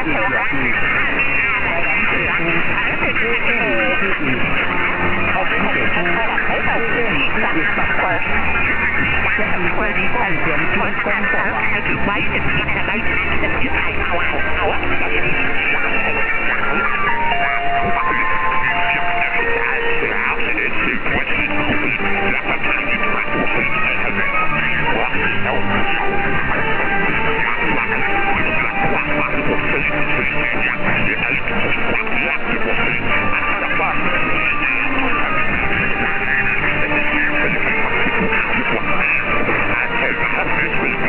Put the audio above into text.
Hãy subscribe cho kênh Ghiền Mì Gõ để không bỏ lỡ